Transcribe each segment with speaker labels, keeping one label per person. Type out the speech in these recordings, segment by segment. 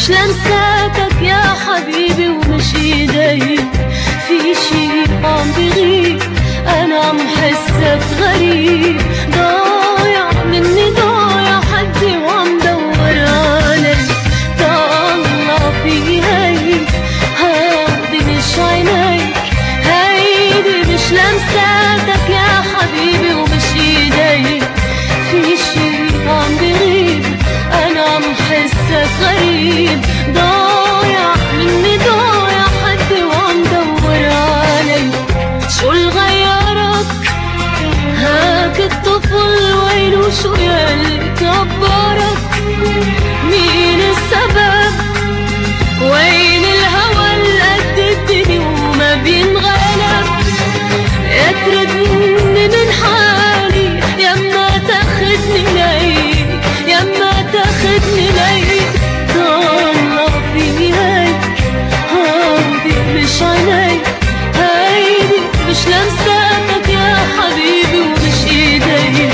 Speaker 1: مش لمساتك يا حبيبي ومش ايدي، في شي عم بغيب، انا عم حسك غريب، ضايع مني ضايع حدي وعم دور عليك، طلع في هيدي مش عينيك، هيدي مش لمساتك يا حبيبي ومش ايدي، في شي عم بغيب، انا عم حسك غريب، ضايع مني ضايع حدي وعم دور عليك. شو الغيرك هاك الطفل وينه، شو ياللي كبرك، مين السبب، وين الهوى القد الدنيا وما بينغلب، اتركني من حالي يما تاخدني ليك، يما تاخدني ليك، طلع في هيدي مش عينيك، هيدي مش لمساتك يا حبيبي ومش ايدي.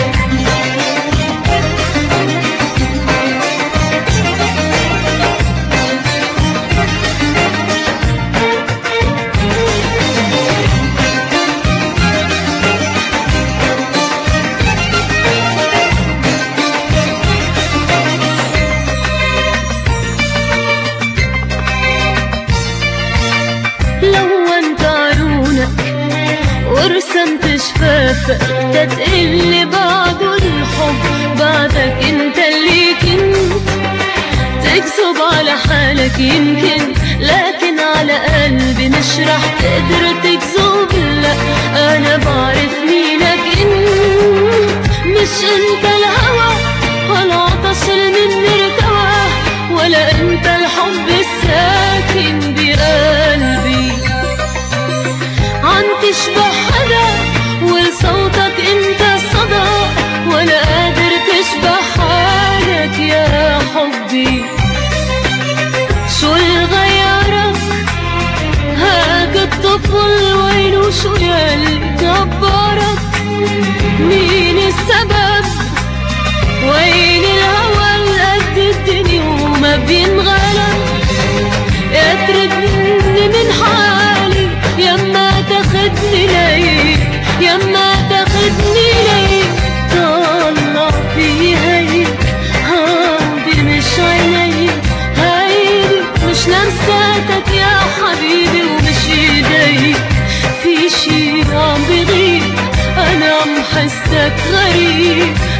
Speaker 1: لونت عيونك ورسمت شفافك تتقلي بعده الحب، بعدك انت اللي كنت تكذب على حالك يمكن، لكن على قلبي مش رح تقدر تكذب، لا انا بعرف مينك انت، مش انت الهوى ولا عطش من ارتوى، ولا انت الحب الساكن بقلبي، عم تشبه حدا ولصوتك انت صدى، ولا قادر تشبه حالك يا حبي. شو الغيرك هاك الطفل وينه، شو ياللي كبرك، مين السبب، وين الهوى القد الدنيا وما بينغلب، اتركني من حالي يما تاخدني ليك، يما تاخدني ليك، طلع في هيدي مش عينيك، هيدي مش لمساتك يا حبيبي ومش ايدي، في شي عم بغيب، انا عم حسك غريب،